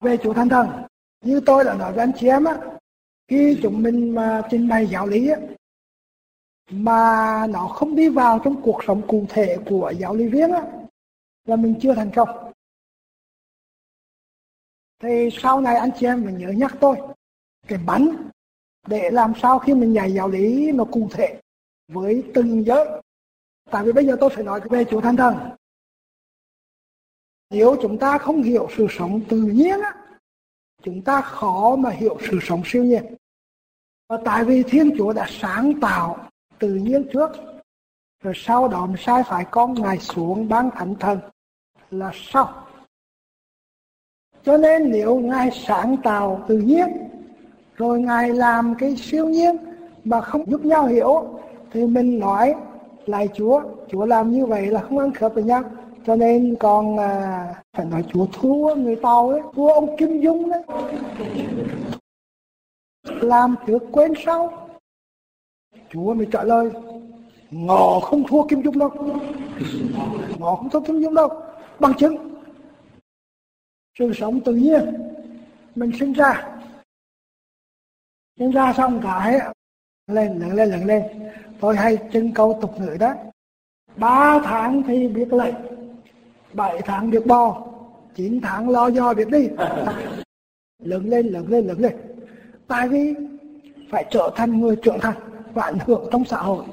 Về Chúa Thánh Thần, như tôi đã nói với anh chị em á, khi chúng mình mà trình bày giáo lý á, mà nó không đi vào trong cuộc sống cụ thể của giáo lý viên á, là mình chưa thành công. Thì sau này anh chị em mình nhớ nhắc tôi cái bánh để làm sao khi mình dạy giáo lý nó cụ thể với từng giới. Tại vì bây giờ tôi phải nói về Chúa Thánh Thần. Nếu chúng ta không hiểu sự sống tự nhiên á, chúng ta khó mà hiểu sự sống siêu nhiên. Và tại vì Thiên Chúa đã sáng tạo tự nhiên trước, rồi sau đó mới sai phải con Ngài xuống ban Thánh Thần là sau. Cho nên nếu Ngài sáng tạo tự nhiên, rồi Ngài làm cái siêu nhiên mà không giúp nhau hiểu, thì mình nói lại Chúa làm như vậy là không ăn khớp với nhau. Cho nên còn phải nói Chúa thua người Tàu ấy, thua ông Kim Dung đấy. Làm trước quên sau. Chúa mới trả lời, ngọ không thua Kim Dung đâu. Ngọ không thua Kim Dung đâu. Bằng chứng sự sống tự nhiên mình sinh ra xong cái lớn lên. Tôi hay trưng câu tục ngữ đó: 3 tháng thì biết lệnh, 7 tháng biết bò, 9 tháng lo do biết đi. Lớn lên. Tại vì phải trở thành người trưởng thành và ảnh hưởng trong xã hội.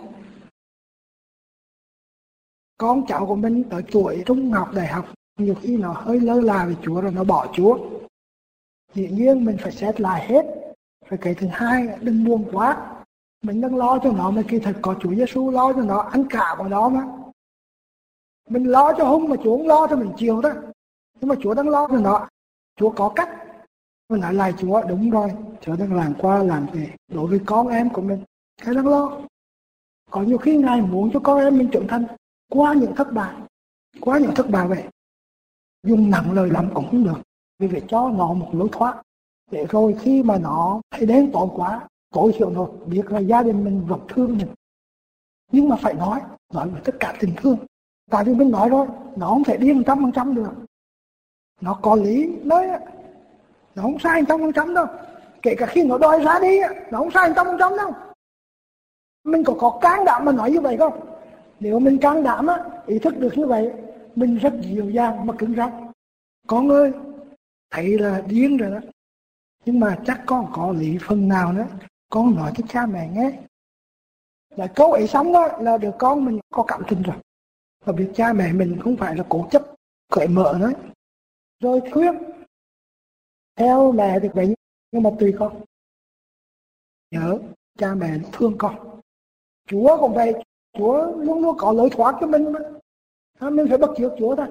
Con cháu của mình tới tuổi trung học đại học, nhiều khi nó hơi lơ là về Chúa rồi nó bỏ Chúa. Dĩ nhiên mình phải xét lại hết. Rồi cái thứ hai, đừng buồn quá. Mình đang lo cho nó mà kỳ thật có Chúa Giêsu lo cho nó, ăn cả vào đó mà. Mình lo cho Hùng mà Chúa không lo cho mình chiều đó. Nhưng mà Chúa đang lo cho nó. Chúa có cách. Mình nói lại Chúa, đúng rồi, Chúa đang làm qua làm về đối với con em của mình. Cái đang lo. Có nhiều khi Ngài muốn cho con em mình trưởng thành qua những thất bại vậy. Dùng nặng lời lắm cũng không được. Vì phải cho nó một lối thoát. Để rồi khi mà nó thấy đen tối quá, tối thiểu rồi biết là gia đình mình vẫn thương mình. Nhưng mà phải nói với tất cả tình thương. Tại vì mình nói rồi, nó không thể điên 100% được. Nó có lý đấy, nó không sai 100% đâu. Kể cả khi nó đòi ra đi, nó không sai 100% đâu. Mình có can đảm mà nói như vậy không? Nếu mình can đảm ý thức được như vậy, mình rất dịu dàng mà cứng rắn. Con ơi, thấy là điên rồi đó. Nhưng mà chắc con có lý phần nào nữa, con nói cho cha mẹ nghe. Là câu ấy xong đó là được con mình có cảm tình rồi. Và biết cha mẹ mình không phải là cố chấp, cởi mở nữa. Rồi khuyên, theo mẹ được vậy, nhưng mà tùy con. Nhớ, cha mẹ thương con. Chúa cũng vậy, Chúa luôn luôn có lối thoát cho mình mà. Mình phải bắt chước Chúa thôi.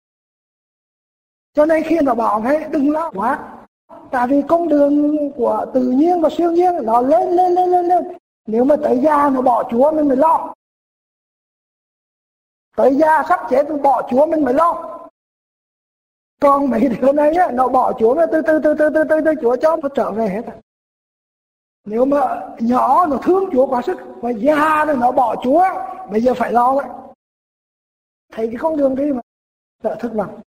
Cho nên khi nó bảo thế, đừng lo quá. Tại vì con đường của tự nhiên và siêu nhiên nó lên. Nếu mà tới già nó bỏ Chúa mình mới lo. Tới già sắp chết nó bỏ Chúa mình mới lo. Còn mấy đứa này á, nó bỏ Chúa nó từ Chúa cho nó trở về hết. Nếu mà nhỏ nó thương Chúa quá sức, mà già nó bỏ Chúa, bây giờ phải lo đấy. Thấy cái con đường đi mà sợ thất vọng.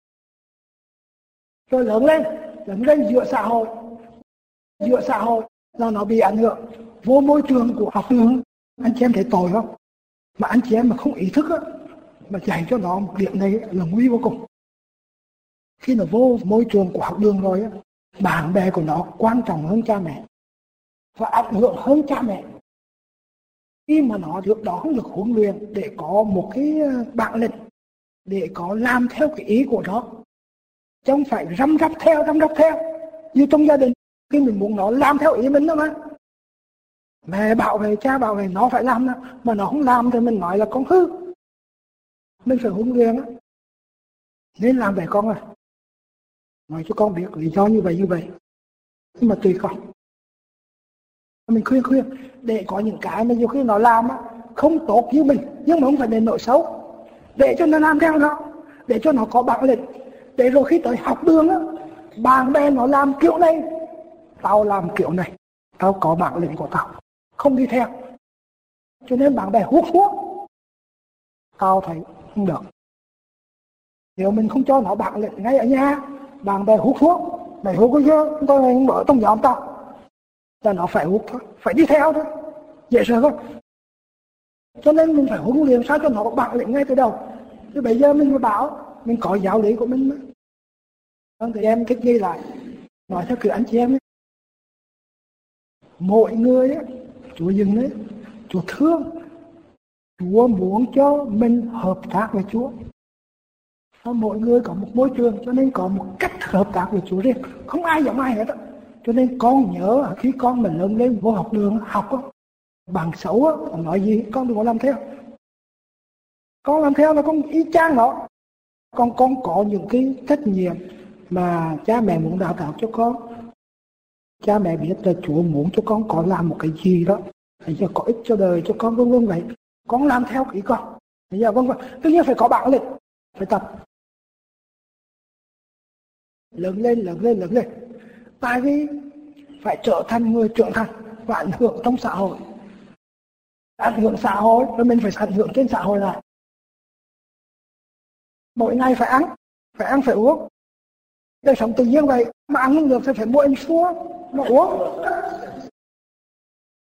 Rồi lớn lên giữa xã hội là nó bị ảnh hưởng vô môi trường của học đường. Anh chị em thấy tội không? Mà anh chị em mà không ý thức á, mà dạy cho nó một điểm này là nguy vô cùng. Khi nó vô môi trường của học đường rồi á, bạn bè của nó quan trọng hơn cha mẹ và ảnh hưởng hơn cha mẹ. Khi mà nó được đó không được huấn luyện để có một cái bản lĩnh, để có làm theo cái ý của nó, chứ không phải răm rắp theo. Như trong gia đình, khi mình muốn nó làm theo ý mình đó mà. Mẹ bảo vệ, cha bảo vệ, nó phải làm đó. Mà nó không làm thì mình nói là con hư. Mình phải huấn luyện á. Nên làm vậy con ơi. Nói cho con biết lý do như vậy. Nhưng mà tùy con. Mình khuyên để có những cái mà nhiều khi nó làm á, không tốt như mình, nhưng mà không phải đến nỗi xấu. Để cho nó làm theo nó, để cho nó có bản lĩnh. Để rồi khi tới học đường á, bạn bè nó làm kiểu này, tao làm kiểu này, tao có bản lĩnh của tao, không đi theo. Cho nên bạn bè hút thuốc, tao thấy không được. Nếu mình không cho nó bản lĩnh ngay ở nhà, bạn bè hút thuốc, mày hút cái chứ, tôi mày mở trong nhóm tao. Là nó phải hút thôi, phải đi theo thôi. Dễ sợ không? Cho nên mình phải huấn luyện sao cho nó có bản lĩnh ngay từ đầu. Chứ bây giờ mình mới bảo, mình có giáo lý của mình mà. Thì em thích ghi lại, nói theo kiểu anh chị em ấy. Mỗi người ấy, Chúa dừng đấy, Chúa thương. Chúa muốn cho mình hợp tác với Chúa. Mỗi người có một môi trường, cho nên có một cách hợp tác với Chúa riêng. Không ai giống ai hết á. Cho nên con nhớ khi con mình lớn lên vô học đường học á, bằng xấu á, con nói gì con đừng có làm theo. Con làm theo là con y chang nó. Con có những cái trách nhiệm mà cha mẹ muốn đào tạo cho con. Cha mẹ biết là Chúa muốn cho con có làm một cái gì đó, bây giờ có ích cho đời cho con, vân vân vậy. Con làm theo ý con. Bây giờ vân vân. Tất nhiên phải có bản lĩnh, phải tập. Lớn lên. Tại vì phải trở thành người trưởng thành và ảnh hưởng trong xã hội. Ảnh hưởng xã hội, rồi mình phải ảnh hưởng trên xã hội lại. Mỗi ngày phải ăn phải uống. Đời sống tự nhiên vậy, mà ăn không được thì phải mua ensure, mà uống.